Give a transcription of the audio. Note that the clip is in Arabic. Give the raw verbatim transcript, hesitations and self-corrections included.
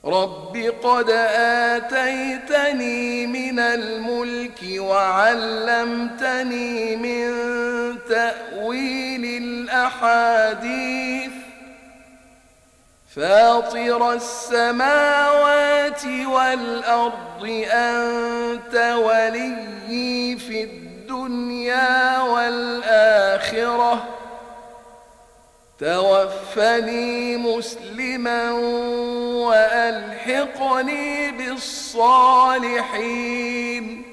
رب قد آتيتني من الملك وعلمتني من تأويل الأحاديث فاطر السماوات والأرض أنت وليي في الدنيا والآخرة توفني مسلما وألحقني بالصالحين